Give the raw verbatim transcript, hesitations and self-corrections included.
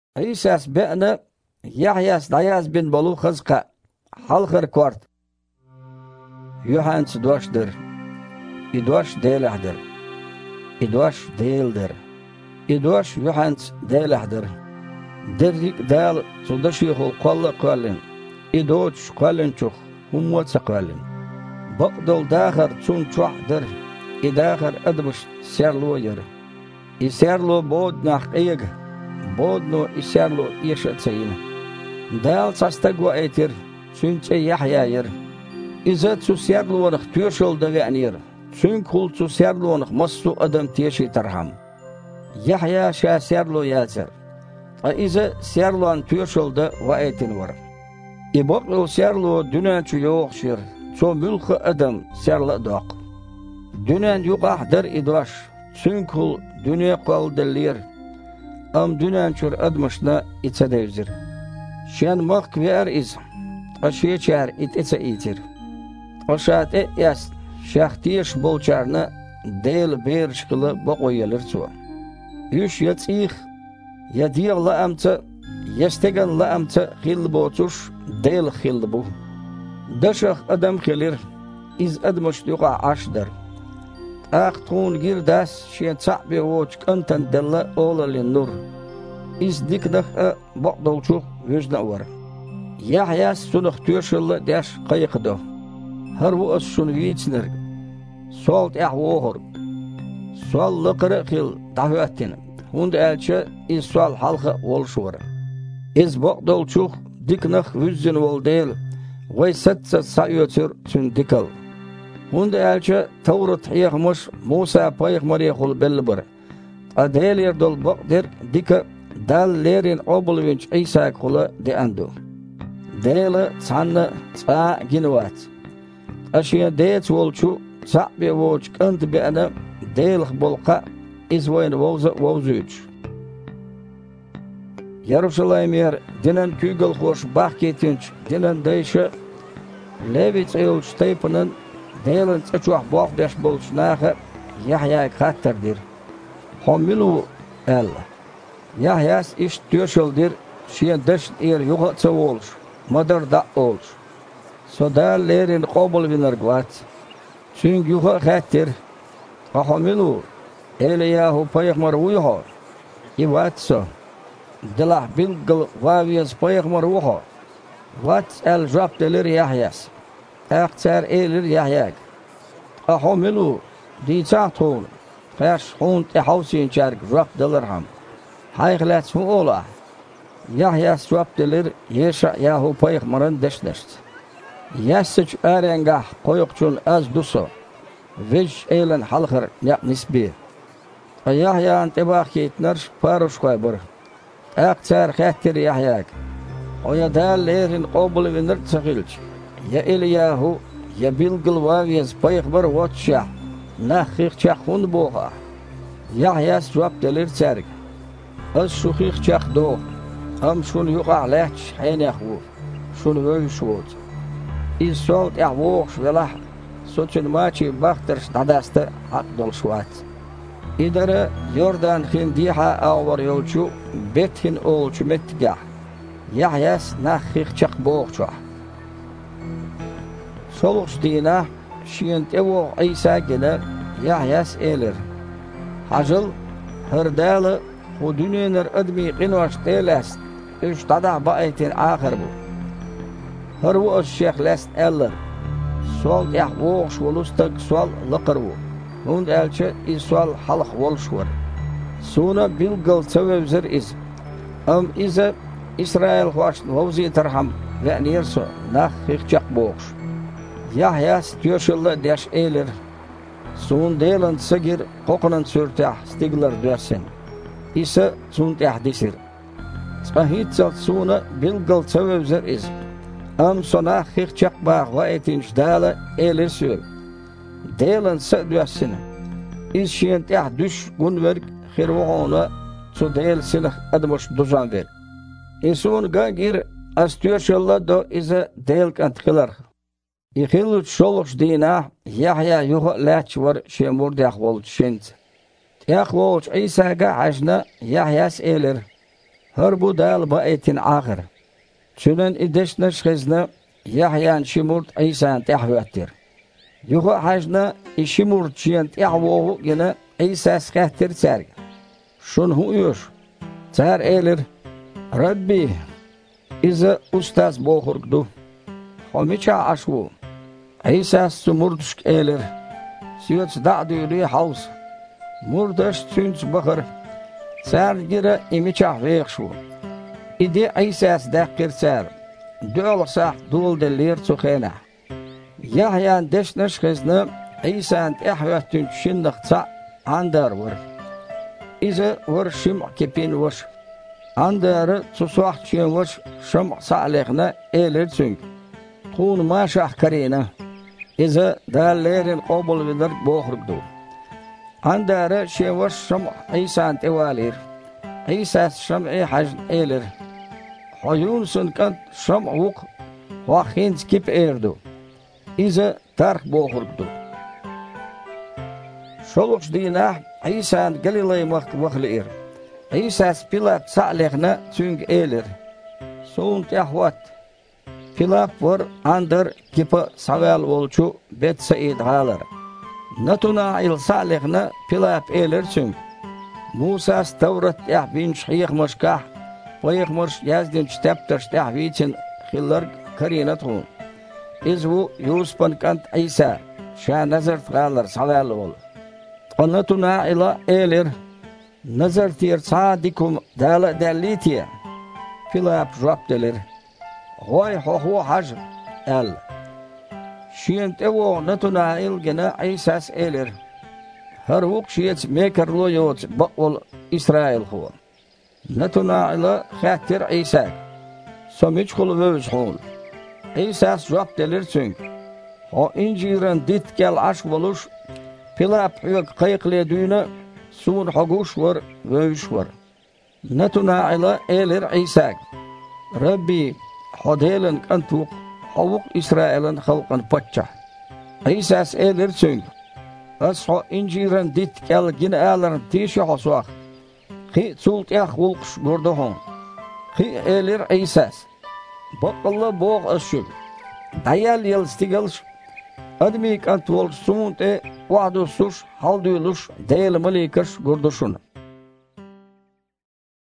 عيساس بأنا يحياس داياس بن بلو خزقة حلخر كورت يوحانس دوش در إدوش ديل أحدر إدوش ديل در إدوش يوحانس ديل أحدر دريك دال صدشيخو قل قلن إدوش قلن شخ هم وتسقلن بقدل داخر تون شوح در إداخر أدبش سيرلو ير إسيرلو بود ناق إيغ بود نو إسيرلو إيشتسين دال سستقوى إيتر سنت يحيى ير إذا تسيرلو ونخ تيوشل دغانير سن كل تسيرلو ونخ مصو أدم تيشي ترحم يحيى شا سيرلو ياتر إذا سيرلو أن تيوشل دا وإيتن ور إبقلو سيرلو دنيا تيوخ شير تو ملخ أدم سيرلا دوق دنيا يقع در إدواش سن كل دنيا قال دلير أم دنيا شر أدمشنا إتسديزر شان مخ كبير إز أشي شار إتسا إيتر أشات إياس شاختيش بولشارنا ديل بيرشكلا بقويلر تو يش يتيخ يدير لأمت يستغن لأمت خيل بوتوش ديل خيل بو دشخ أدم خيلر إز أدمش يقع عشدر أختون غير داس شين صعبي ووچ أنتن دلا أولا للنور إز ديكدخ بقدوشوخ وجنا ور يحيى سنخ تيوشل داش قيقدو هرو أسون ويتنر سولت أحوهر سوال لقر خيل دعواتنا هند ألشا إز سوال حلقة والشور إز بقدوشوخ ديكنخ وزن والديل وي ست ست سايوتر سن ديكل هند ألشا تورط حيخمش موسى بايخ مريخول بلبر أديل يردل بقدر ديكا دال ليرين أبلوينش عيساك خلا دي أندو ديل تسانا تسا جنوات أشياء ديت والشو صعبي ووش كنت بأنا ديل خبلقا إزوين ووزا ووزوج يروشلايم ير دينان كيغل خوش باخكيتينش دينان ديشا ليبيت ايولش تيبنن ديلن تشوح بوف داش بولش ناخر يحيى خاطر دير حملو ال يحياس إش تيوشل دير شين دش إير يوغا تسوولش مدر دا أولش سودال ليرين قبل بنرغوات شين يوغا خاطر حملو إلياهو بايخمر ويهو يواتسو دلح بلغل واويز بايخمر ويهو وات ال جواب دلير يحياس اختار إيلر يحياك أحملو دي تاعتون فاش خونت احوسين شارك جواب دلرهم هاي خلات سمولا يحياس جواب دلير يشا ياهو بايخمرن دش دشت ياسج آرينغاح قويقشون از دوسو ويش إيلن حلخر نيق نسبيه يحيى أنت باخي تنرش فارش خيبر اختار خاتر يحياك ويدال ليرين قبل بنرد سخيلش يا إلياهو يا بيلقل واويز بايخبر واتشا ناخيخ شاخون بوها يحيى جواب دلير سارك الشخيخ شاخ دو أم شون يقع لاتش حين يخوف شون ويشوت إز سولت احووخش ولح سوتشن ماتشي باخترش داداست عقدل شوات إدارة يوردان خين ديحة أور يولشو بيتهن أولشو متقع يحياس ناخيخ شاق بوخشوح سولوش دينا شينت اوو عيسى جنا يحياس إيلر حجل هردال ودنينر أدمي قنوش تيلاست إش تدع بقيتين آخر بو هرو الشيخ لاست إلر سوال يحووخش ولستق سوال لقربو هند ألشا إسوال حلق والشور سونا بيلقل توابزر إز أم إذا إسرائيل خواش نوزي ترحم وأن يرسو ناخ يخشق بوخش يحياس تيوشل داش إيلر سون ديلن سجر قوقنن سورتاح ستيغلر دوسن إسا سون تحديسر صحيت سونا بيلقل توابزر إز أم سوناخ يخشق باخ وإتنش دالة إيلر سور ديلن سدوسن إز شينت يحدش قنورك خيروهونا سو ديل سنخ أدمش دوزانبر إسون غاقير أستيوشل دو إذا ديل كانت خلر يخيلو تشولوش دينا يحيى يوغ لاتش ور شيمور ديخ والج شنت يخ والج عيسى قا عجنا يحيى سئلر هربو دال بأيتين آخر شنن إدشنش خزنا يحيان شمورت عيسان تحواتر يخو حاجنا إشمورت شيان تحووه جنا عيسى سكهتر سارج شن هو يوش سار إيلر ربي إذا أستاذ بوخرق دو خميشا عشو عيسى سمردشك إيلر سيوتس دعدو ري حوص مردش تنس بخر سار جرا إميشا فيخشو إدي عيسى سدقر سار دول صح دول دلير سخينة يحيان دشنش خزنا عيسى انت احواتن شنخ تصع عندار ور إذا ور شمع كبين وش عندار تصوح شين وش شمع صعليخنا إيلر سنك تكون ما شاح كرينا إذا دال ليرين قبل بدر بوخرق دو عندار شين وش شمع عيسى انت والير عيسى شمعي حجن إيلر حيون سن كانت شمع وق وخينز كيب إيردو إذا تارك بوخرق دو شلوش دينا عيسى قليلي وقت وخلير عيسى سبيلات سعليخنا تونج إيلر سون تحوات بيلاب ور اندر كيبا سوال ولچو بيت سعيد هالر نتونا إل سعليخنا بيلاب إيلر تونج موسى استورت يحبين شحيخ مشكاح ويخ مرش يازدين شتبتر شتحويتين خلر كرينتون إذو يوسفن كانت عيسى شا نظرت غالر سوال ول ونتنا إلى إيلر نظر تير صادكم دالة داليتيا فيلاب جواب دلر هوي هو هو حاج ال شينت اوو نتنا إل جنا عيساس إيلر هروق شيت ميكر لو يوت بقول إسرائيل هو نتنا إلى خاتر عيسى سميج خلو بوجحون عيساس جواب دلر سنك هو إنجيران ديت كال عش ولوش فيلاب حيق قيق لدينا سون حقوش ور ويش ور نتنا إلى إيلر عيسى ربي حديلن كنتوق حوق إسرائيل خلقا بطشة عيساس إيلر سنك أصحو إنجيران ديت كال جن آلرن تيشي حصواخ خي تسولت ياخ ولقش بردهون خي إيلر عيساس بقل بوغ أشب ديال يلستيغلش أدمي كانت ولش سونت وعدو سوش حالدو لش ديل مليكش قردشون